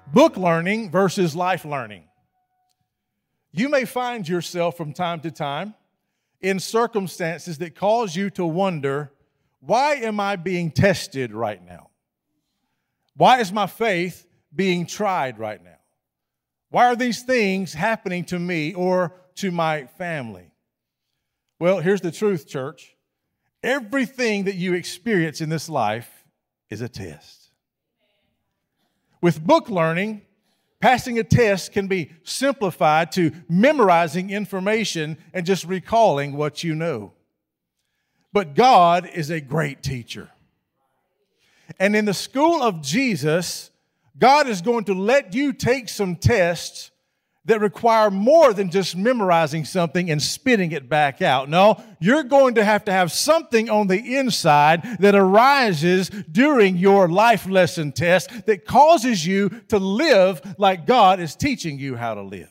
Book learning versus life learning. You may find yourself from time to time in circumstances that cause you to wonder, why am I being tested right now? Why is my faith being tried right now? Why are these things happening to me or to my family? Well, here's the truth, church. Everything that you experience in this life is a test. With book learning, passing a test can be simplified to memorizing information and just recalling what you know. But God is a great teacher. And in the school of Jesus, God is going to let you take some tests that require more than just memorizing something and spitting it back out. No, you're going to have something on the inside that arises during your life lesson test that causes you to live like God is teaching you how to live.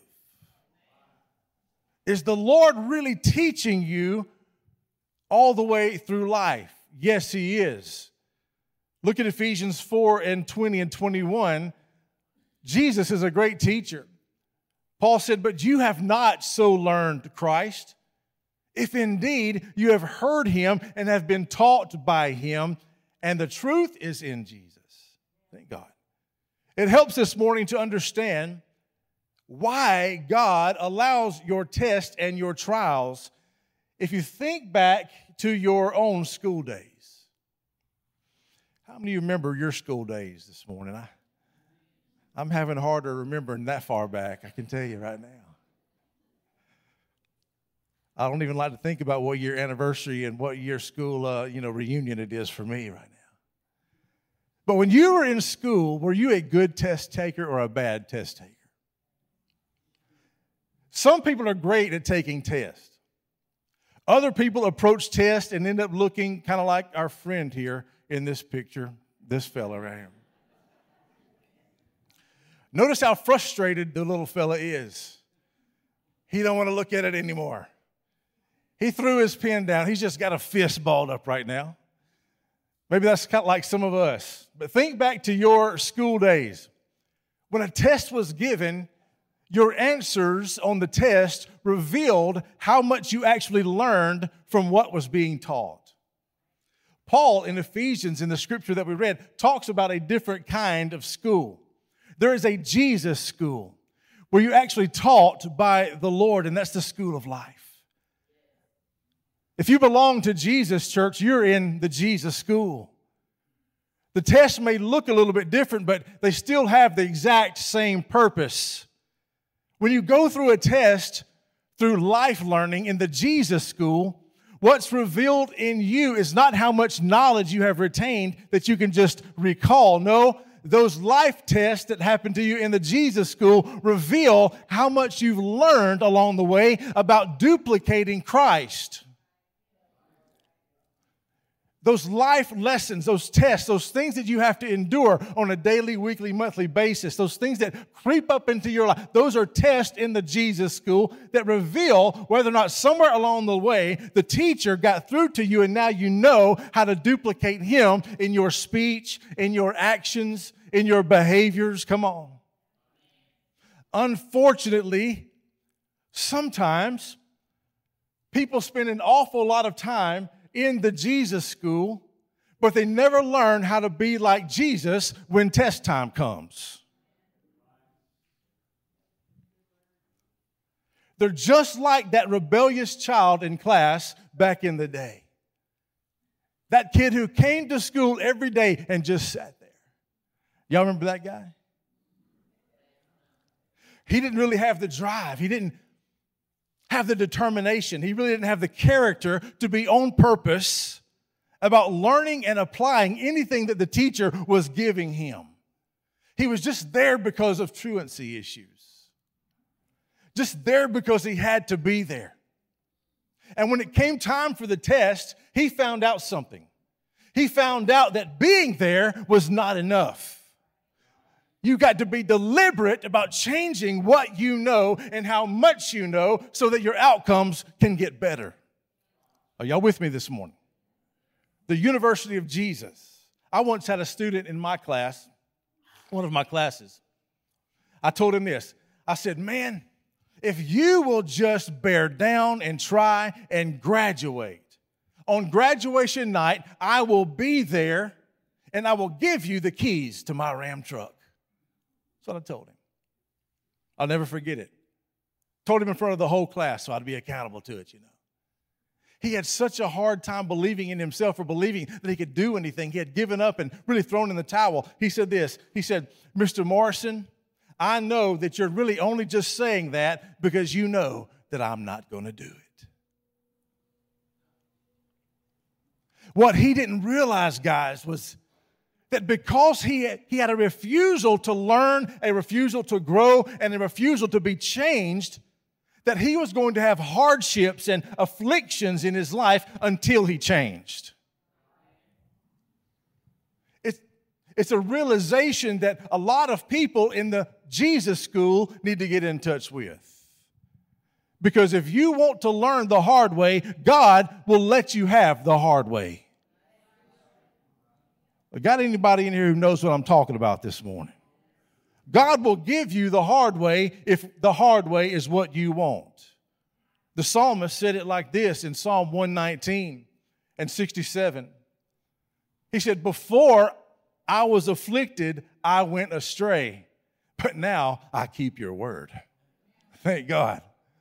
Is the Lord really teaching you all the way through life? Yes, He is. Look at Ephesians 4 and 20 and 21. Jesus is a great teacher. Paul said, but you have not so learned Christ, if indeed you have heard Him and have been taught by Him, and the truth is in Jesus. Thank God. It helps this morning to understand why God allows your tests and your trials. If you think back to your own school days, how many of you remember your school days this morning? I'm having harder remembering that far back, I can tell you right now. I don't even like to think about what year anniversary and what year school reunion it is for me right now. But when you were in school, were you a good test taker or a bad test taker? Some people are great at taking tests. Other people approach tests and end up looking kind of like our friend here in this picture, this fella right here. Notice how frustrated the little fella is. He don't want to look at it anymore. He threw his pen down. He's just got a fist balled up right now. Maybe that's kind of like some of us. But think back to your school days. When a test was given, your answers on the test revealed how much you actually learned from what was being taught. Paul in Ephesians, in the scripture that we read, talks about a different kind of school. There is a Jesus school where you're actually taught by the Lord, and that's the school of life. If you belong to Jesus, church, you're in the Jesus school. The tests may look a little bit different, but they still have the exact same purpose. When you go through a test through life learning in the Jesus school, what's revealed in you is not how much knowledge you have retained that you can just recall. No, those life tests that happen to you in the Jesus school reveal how much you've learned along the way about duplicating Christ. Those life lessons, those tests, those things that you have to endure on a daily, weekly, monthly basis, those things that creep up into your life, those are tests in the Jesus school that reveal whether or not somewhere along the way the teacher got through to you and now you know how to duplicate Him in your speech, in your actions, in your behaviors. Come on. Unfortunately, sometimes people spend an awful lot of time in the Jesus school, but they never learn how to be like Jesus when test time comes. They're just like that rebellious child in class back in the day. That kid who came to school every day and just sat there. Y'all remember that guy? He didn't really have the drive. He didn't have the determination. He really didn't have the character to be on purpose about learning and applying anything that the teacher was giving him. He was just there because of truancy issues. Just there because he had to be there. And when it came time for the test, he found out something. He found out that being there was not enough. You got to be deliberate about changing what you know and how much you know so that your outcomes can get better. Are y'all with me this morning? The University of Jesus. I once had a student in my class, one of my classes. I told him this. I said, man, if you will just bear down and try and graduate, on graduation night, I will be there and I will give you the keys to my Ram truck. That's what I told him. I'll never forget it. Told him in front of the whole class so I'd be accountable to it, you know. He had such a hard time believing in himself or believing that he could do anything. He had given up and really thrown in the towel. He said this. He said, Mr. Morrison, I know that you're really only just saying that because you know that I'm not going to do it. What he didn't realize, guys, was that because he had a refusal to learn, a refusal to grow, and a refusal to be changed, that he was going to have hardships and afflictions in his life until he changed. It's a realization that a lot of people in the Jesus school need to get in touch with. Because if you want to learn the hard way, God will let you have the hard way. Got anybody in here who knows what I'm talking about this morning? God will give you the hard way if the hard way is what you want. The psalmist said it like this in Psalm 119 and 67. He said, before I was afflicted, I went astray, but now I keep your word. Thank God.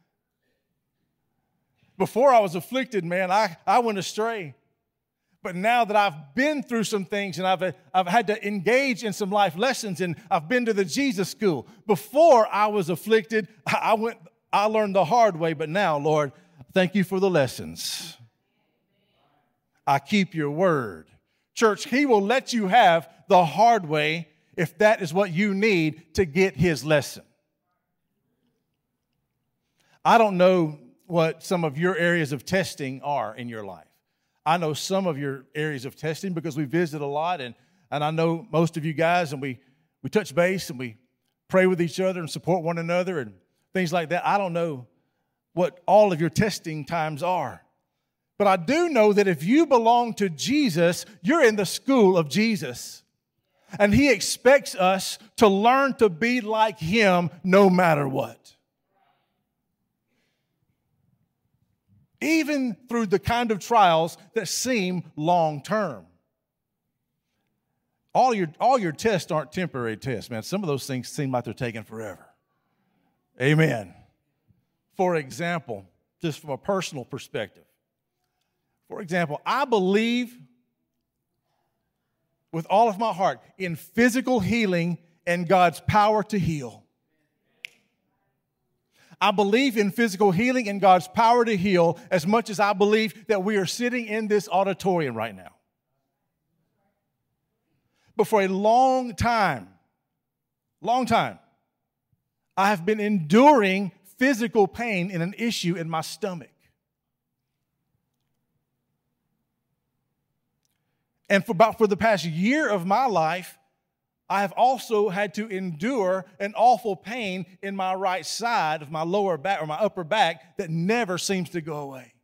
Before I was afflicted, man, I went astray. But now that I've been through some things and I've had to engage in some life lessons and I've been to the Jesus school. Before I was afflicted, I learned the hard way. But now, Lord, thank you for the lessons. I keep your word. Church, he will let you have the hard way if that is what you need to get his lesson. I don't know what some of your areas of testing are in your life. I know some of your areas of testing because we visit a lot, and I know most of you guys, and we touch base, and we pray with each other and support one another and things like that. I don't know what all of your testing times are. But I do know that if you belong to Jesus, you're in the school of Jesus. And he expects us to learn to be like him no matter what. Even through the kind of trials that seem long-term. All your tests aren't temporary tests, man. Some of those things seem like they're taking forever. Amen. For example, just from a personal perspective. For example, I believe with all of my heart in physical healing and God's power to heal. I believe in physical healing and God's power to heal as much as I believe that we are sitting in this auditorium right now. But for a long time, I have been enduring physical pain in an issue in my stomach. And for the past year of my life, I have also had to endure an awful pain in my right side of my lower back or my upper back that never seems to go away.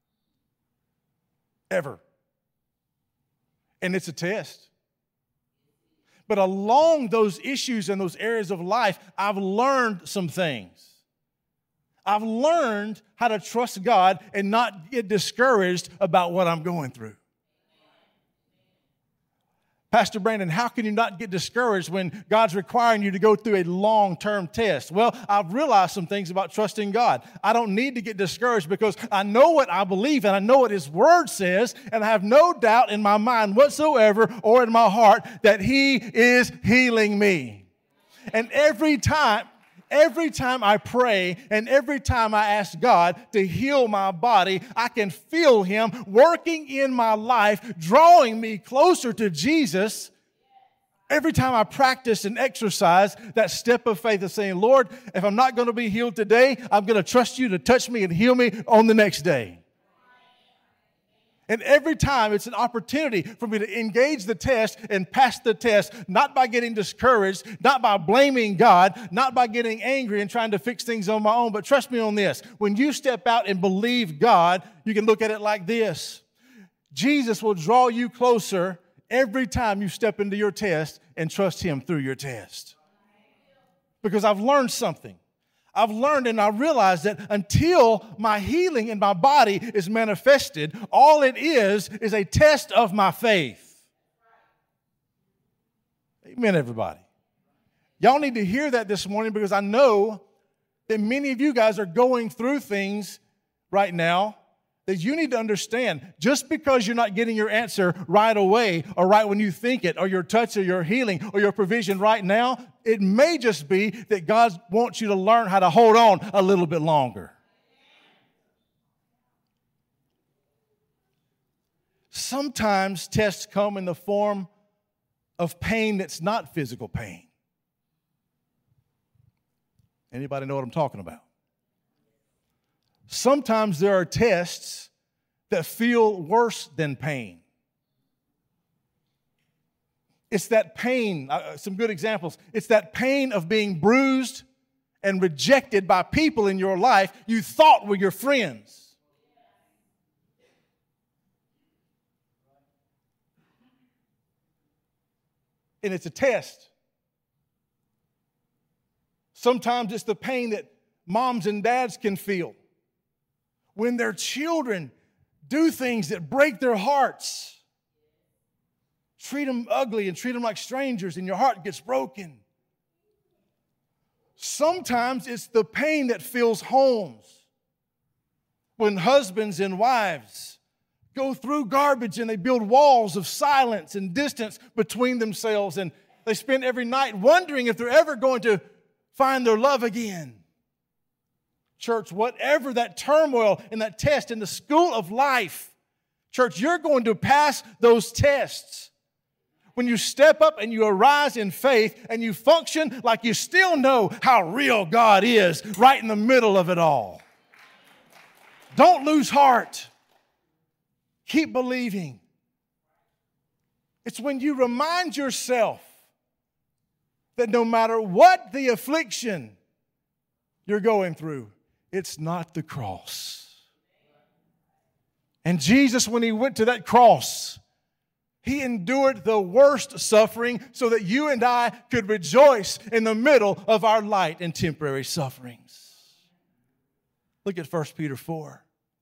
Ever. And it's a test. But along those issues and those areas of life, I've learned some things. I've learned how to trust God and not get discouraged about what I'm going through. Pastor Brandon, how can you not get discouraged when God's requiring you to go through a long-term test? Well, I've realized some things about trusting God. I don't need to get discouraged because I know what I believe and I know what His Word says, and I have no doubt in my mind whatsoever or in my heart that He is healing me. And every time I pray and every time I ask God to heal my body, I can feel Him working in my life, drawing me closer to Jesus. Every time I practice and exercise that step of faith of saying, Lord, if I'm not going to be healed today, I'm going to trust you to touch me and heal me on the next day. And every time it's an opportunity for me to engage the test and pass the test, not by getting discouraged, not by blaming God, not by getting angry and trying to fix things on my own. But trust me on this, when you step out and believe God, you can look at it like this. Jesus will draw you closer every time you step into your test and trust Him through your test. because I've learned something. I've learned and I realized that until my healing in my body is manifested, all it is a test of my faith. Amen, everybody. Y'all need to hear that this morning, because I know that many of you guys are going through things right now that you need to understand. Just because you're not getting your answer right away or right when you think it, or your touch or your healing or your provision right now, it may just be that God wants you to learn how to hold on a little bit longer. Sometimes tests come in the form of pain that's not physical pain. Anybody know what I'm talking about? Sometimes there are tests that feel worse than pain. It's that pain, some good examples. It's that pain of being bruised and rejected by people in your life you thought were your friends. And it's a test. Sometimes it's the pain that moms and dads can feel when their children do things that break their hearts. Treat them ugly and treat them like strangers, and your heart gets broken. Sometimes it's the pain that fills homes when husbands and wives go through garbage and they build walls of silence and distance between themselves, and they spend every night wondering if they're ever going to find their love again. Church, whatever that turmoil and that test in the school of life, church, you're going to pass those tests. When you step up and you arise in faith and you function like you still know how real God is right in the middle of it all. Don't lose heart. Keep believing. It's when you remind yourself that no matter what the affliction you're going through, it's not the cross. And Jesus, when he went to that cross, he endured the worst suffering so that you and I could rejoice in the middle of our light and temporary sufferings. Look at 1 Peter 4.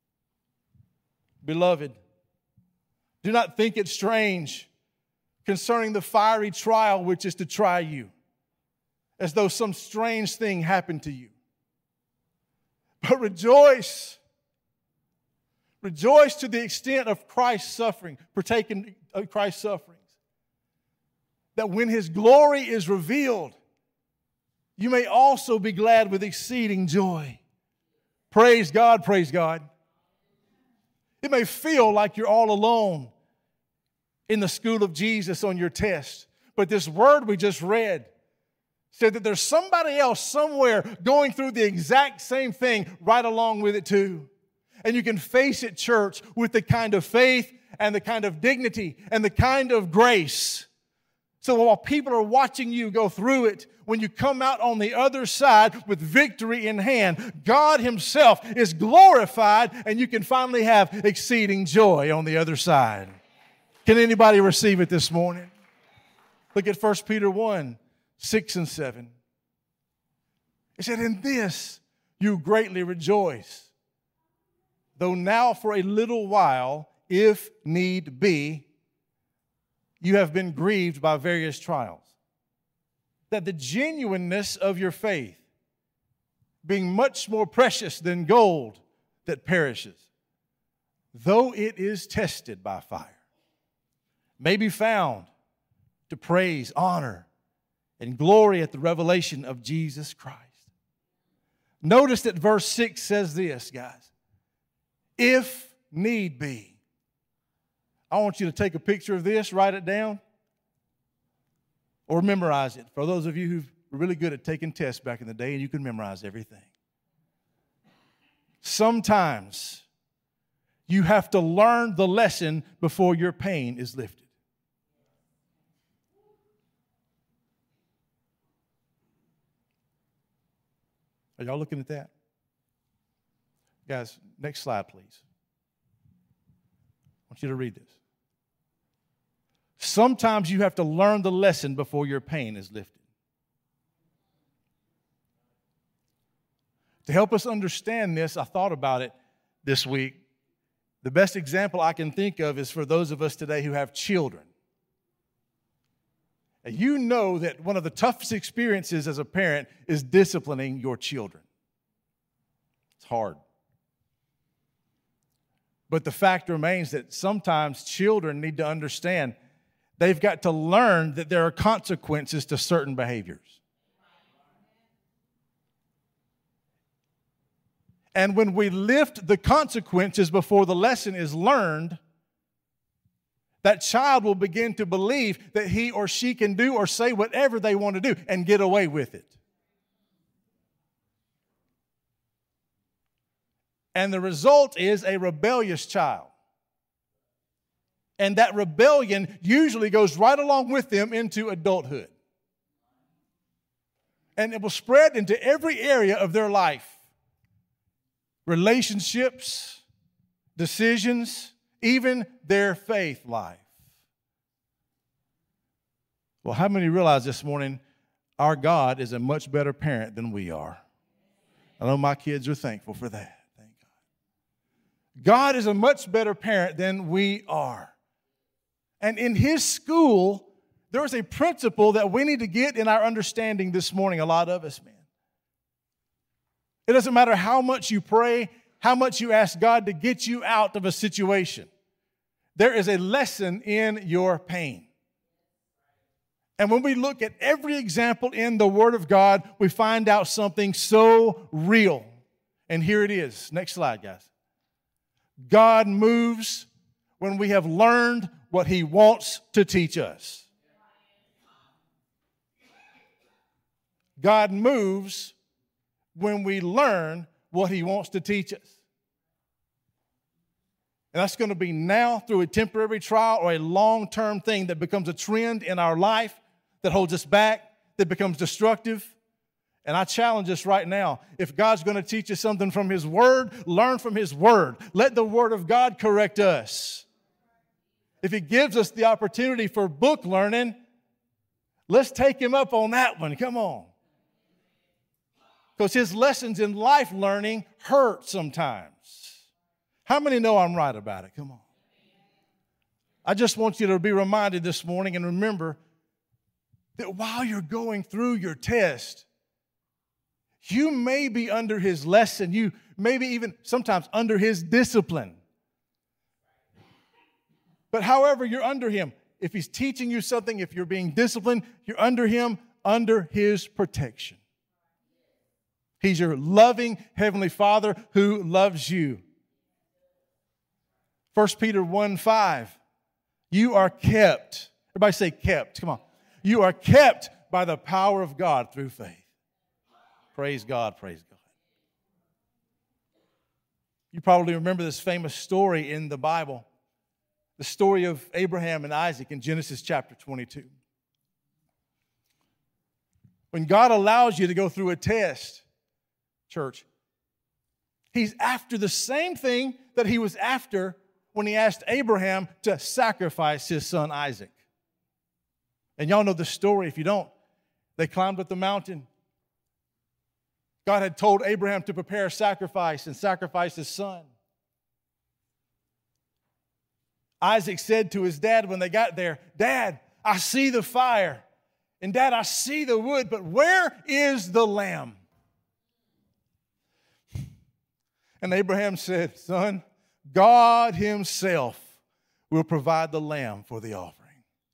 Beloved, do not think it strange concerning the fiery trial which is to try you, as though some strange thing happened to you. But rejoice. Rejoice to the extent of Christ's suffering, partaking of Christ's sufferings. That when his glory is revealed, you may also be glad with exceeding joy. Praise God, praise God. It may feel like you're all alone in the school of Jesus on your test, but this word we just read said that there's somebody else somewhere going through the exact same thing right along with it too. And you can face it, church, with the kind of faith and the kind of dignity and the kind of grace. So while people are watching you go through it, when you come out on the other side with victory in hand, God himself is glorified and you can finally have exceeding joy on the other side. Can anybody receive it this morning? Look at 1 Peter 1, 6 and 7. It said, in this you greatly rejoice, though now for a little while, if need be, you have been grieved by various trials, that the genuineness of your faith, being much more precious than gold that perishes, though it is tested by fire, may be found to praise, honor, and glory at the revelation of Jesus Christ. Notice that verse 6 says this, guys. If need be. I want you to take a picture of this, write it down, or memorize it. For those of you who were really good at taking tests back in the day and you can memorize everything. Sometimes you have to learn the lesson before your pain is lifted. Are y'all looking at that? Guys, next slide, please. I want you to read this. Sometimes you have to learn the lesson before your pain is lifted. To help us understand this, I thought about it this week. The best example I can think of is for those of us today who have children. And you know that one of the toughest experiences as a parent is disciplining your children. It's hard. But the fact remains that sometimes children need to understand they've got to learn that there are consequences to certain behaviors. And when we lift the consequences before the lesson is learned, that child will begin to believe that he or she can do or say whatever they want to do and get away with it. And the result is a rebellious child. And that rebellion usually goes right along with them into adulthood. And it will spread into every area of their life. Relationships, decisions, even their faith life. Well, how many realize this morning our God is a much better parent than we are? I know my kids are thankful for that. Thank God. God is a much better parent than we are. And in His school, there is a principle that we need to get in our understanding this morning, a lot of us, man. It doesn't matter how much you pray, how much you ask God to get you out of a situation. There is a lesson in your pain. And when we look at every example in the Word of God, we find out something so real. And here it is. Next slide, guys. God moves when we have learned what He wants to teach us. God moves when we learn what He wants to teach us. And that's going to be now through a temporary trial or a long-term thing that becomes a trend in our life that holds us back, that becomes destructive. And I challenge us right now, if God's going to teach us something from His Word, learn from His Word. Let the Word of God correct us. If He gives us the opportunity for book learning, let's take Him up on that one. Come on. Because His lessons in life learning hurt sometimes. How many know I'm right about it? Come on. I just want you to be reminded this morning and remember that while you're going through your test, you may be under His lesson. You may be even sometimes under His discipline. But however you're under Him, if He's teaching you something, if you're being disciplined, you're under Him, under His protection. He's your loving Heavenly Father who loves you. 1 Peter 1:5, you are kept. Everybody say kept. Come on. You are kept by the power of God through faith. Praise God, praise God. You probably remember this famous story in the Bible, the story of Abraham and Isaac in Genesis chapter 22. When God allows you to go through a test, church, He's after the same thing that He was after when He asked Abraham to sacrifice his son Isaac. And y'all know the story. If you don't, they climbed up the mountain. God had told Abraham to prepare a sacrifice and sacrifice his son. Isaac said to his dad when they got there, "Dad, I see the fire. And Dad, I see the wood, but where is the lamb?" And Abraham said, "Son, God Himself will provide the lamb for the offering."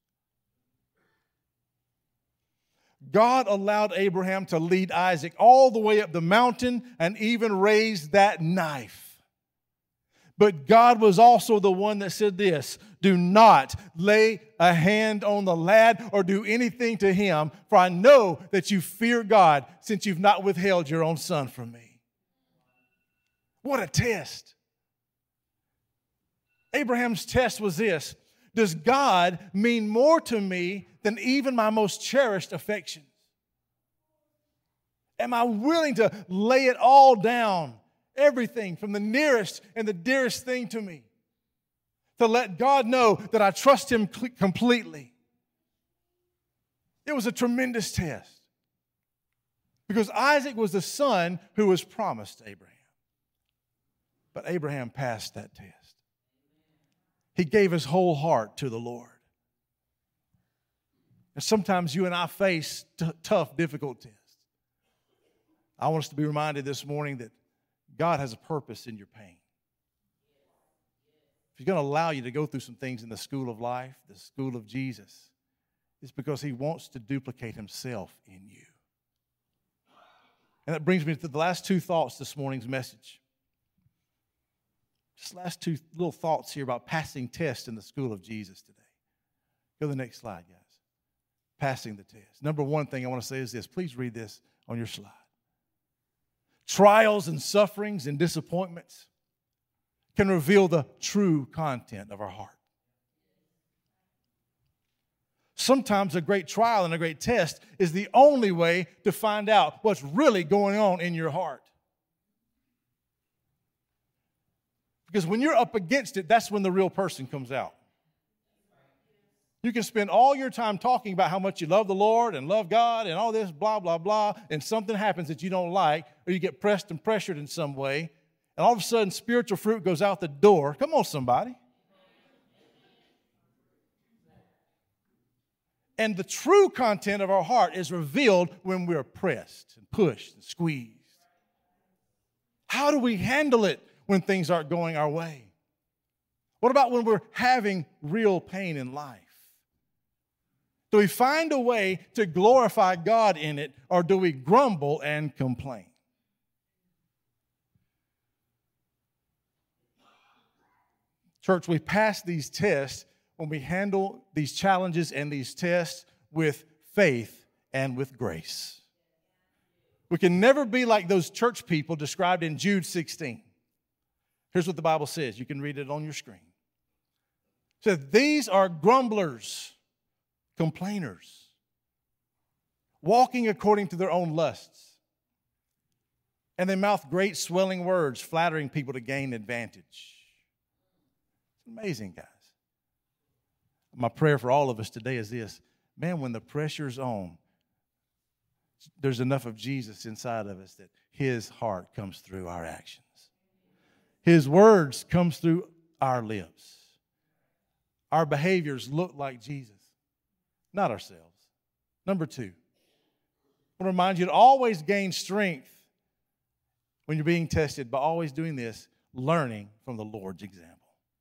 God allowed Abraham to lead Isaac all the way up the mountain and even raise that knife. But God was also the one that said this, "Do not lay a hand on the lad or do anything to him, for I know that you fear God since you've not withheld your own son from me." What a test. Abraham's test was this: does God mean more to me than even my most cherished affections? Am I willing to lay it all down, everything from the nearest and the dearest thing to me, to let God know that I trust Him completely? It was a tremendous test. Because Isaac was the son who was promised to Abraham. But Abraham passed that test. He gave his whole heart to the Lord. And sometimes you and I face tough, difficult tests. I want us to be reminded this morning that God has a purpose in your pain. If He's going to allow you to go through some things in the school of life, the school of Jesus, it's because He wants to duplicate Himself in you. And that brings me to the last two thoughts this morning's message. Just last two little thoughts here about passing tests in the school of Jesus today. Go to the next slide, guys. Passing the test. Number one thing I want to say is this. Please read this on your slide. Trials and sufferings and disappointments can reveal the true content of our heart. Sometimes a great trial and a great test is the only way to find out what's really going on in your heart. Because when you're up against it, that's when the real person comes out. You can spend all your time talking about how much you love the Lord and love God and all this blah, blah, blah, and something happens that you don't like, or you get pressed and pressured in some way, and all of a sudden spiritual fruit goes out the door. Come on, somebody. And the true content of our heart is revealed when we're pressed and pushed and squeezed. How do we handle it when things aren't going our way? What about when we're having real pain in life? Do we find a way to glorify God in it, or do we grumble and complain? Church, we pass these tests when we handle these challenges and these tests with faith and with grace. We can never be like those church people described in Jude 16. Here's what the Bible says. You can read it on your screen. It says, these are grumblers, complainers, walking according to their own lusts. And they mouth great swelling words, flattering people to gain advantage. It's amazing, guys. My prayer for all of us today is this. Man, when the pressure's on, there's enough of Jesus inside of us that His heart comes through our actions. His words comes through our lips. Our behaviors look like Jesus, not ourselves. Number two, I want to remind you to always gain strength when you're being tested by always doing this, learning from the Lord's example.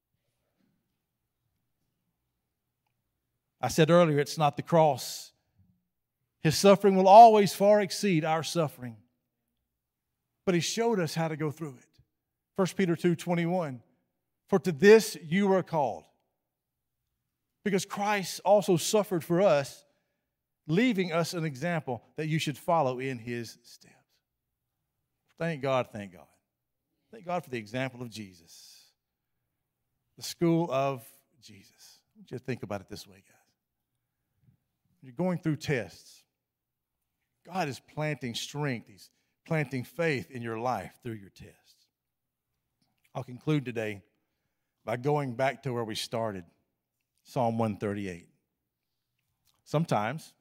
I said earlier, it's not the cross. His suffering will always far exceed our suffering. But He showed us how to go through it. 1 Peter 2:21, for to this you were called, because Christ also suffered for us, leaving us an example that you should follow in His steps. Thank God, thank God. Thank God for the example of Jesus. The school of Jesus. I want you to think about it this way, guys. When you're going through tests, God is planting strength. He's planting faith in your life through your tests. I'll conclude today by going back to where we started, Psalm 138. Sometimes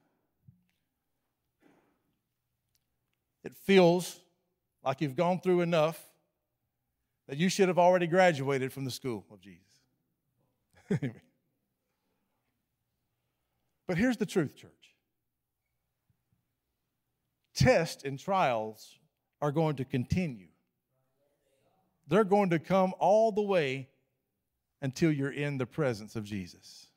it feels like you've gone through enough that you should have already graduated from the school of Jesus. But here's the truth, church. Tests and trials are going to continue. They're going to come all the way until you're in the presence of Jesus.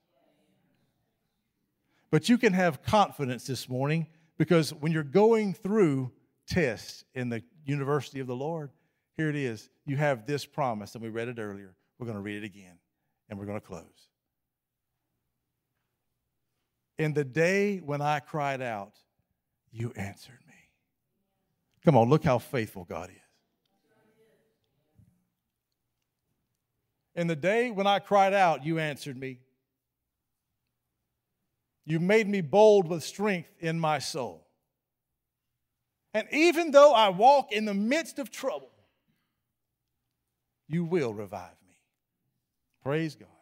But you can have confidence this morning, because when you're going through tests in the university of the Lord, here it is. You have this promise, and we read it earlier. We're going to read it again, and we're going to close. In the day when I cried out, you answered me. Come on, look how faithful God is. In the day when I cried out, you answered me. You made me bold with strength in my soul. And even though I walk in the midst of trouble, you will revive me. Praise God.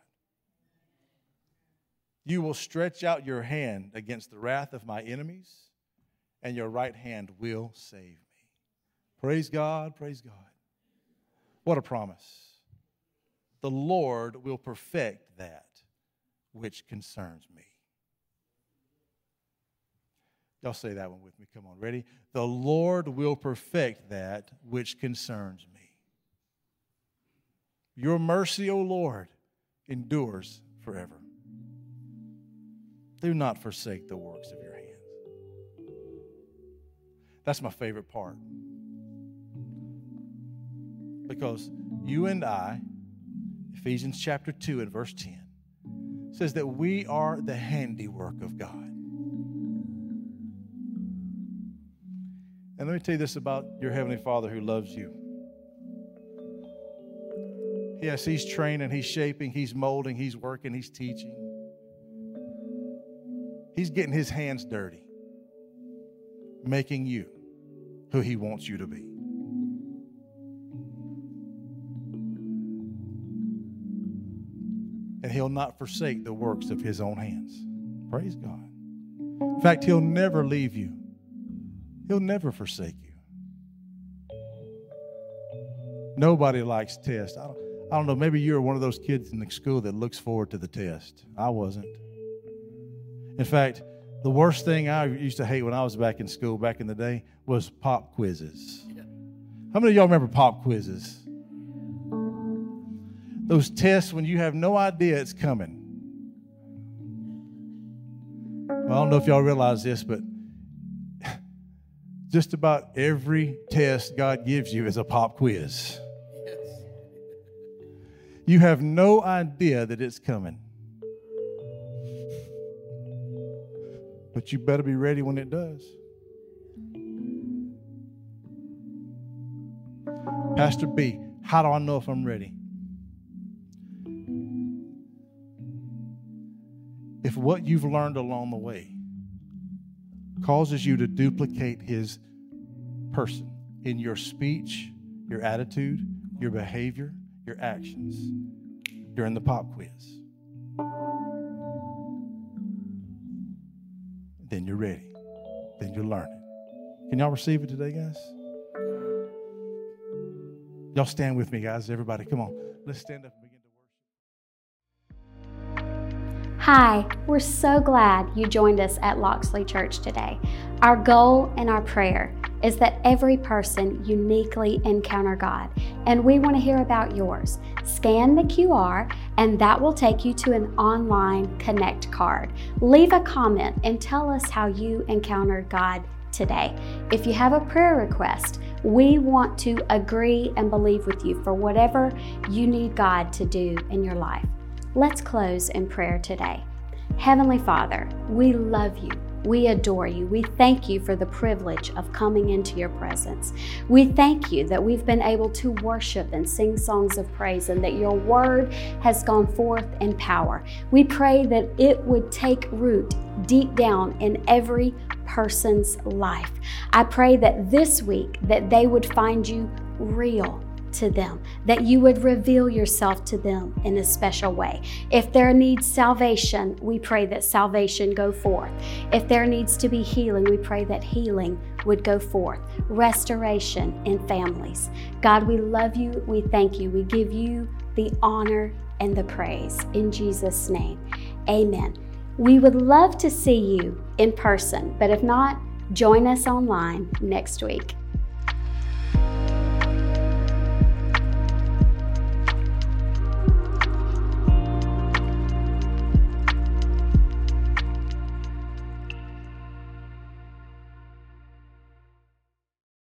You will stretch out your hand against the wrath of my enemies, and your right hand will save me. Praise God, praise God. What a promise. The Lord will perfect that which concerns me. Y'all say that one with me. Come on, ready? The Lord will perfect that which concerns me. Your mercy, O Lord, endures forever. Do not forsake the works of your hands. That's my favorite part. Because you and I, Ephesians chapter 2 and verse 10, says that we are the handiwork of God. And let me tell you this about your Heavenly Father who loves you. Yes, He's training, He's shaping, He's molding, He's working, He's teaching. He's getting His hands dirty, making you who He wants you to be. And He'll not forsake the works of His own hands. Praise God. In fact, He'll never leave you. He'll never forsake you. Nobody likes tests. I don't know, maybe you're one of those kids in the school that looks forward to the test. I wasn't. In fact, the worst thing I used to hate when I was back in school back in the day was pop quizzes. How many of y'all remember pop quizzes? Those tests when you have no idea it's coming. Well, I don't know if y'all realize this, but just about every test God gives you is a pop quiz. Yes. You have no idea that it's coming. But you better be ready when it does. Pastor B, how do I know if I'm ready? If what you've learned along the way causes you to duplicate His person in your speech, your attitude, your behavior, your actions during the pop quiz, then you're ready. Then you're learning. Can y'all receive it today, guys? Y'all stand with me, guys. Everybody, come on. Let's stand up and begin to worship. Hi, we're so glad you joined us at Loxley Church today. Our goal and our prayer is that every person uniquely encounter God, and we want to hear about yours. Scan the QR, and that will take you to an online Connect card. Leave a comment and tell us how you encountered God today. If you have a prayer request, we want to agree and believe with you for whatever you need God to do in your life. Let's close in prayer today. Heavenly Father, we love you. We adore you. We thank you for the privilege of coming into your presence. We thank you that we've been able to worship and sing songs of praise, and that your word has gone forth in power. We pray that it would take root deep down in every person's life. I pray that this week that they would find you real to them, that you would reveal yourself to them in a special way. If there needs salvation, we pray that salvation go forth. If there needs to be healing, we pray that healing would go forth. Restoration in families. God, we love you. We thank you. We give you the honor and the praise. In Jesus' name, amen. We would love to see you in person, but if not, join us online next week.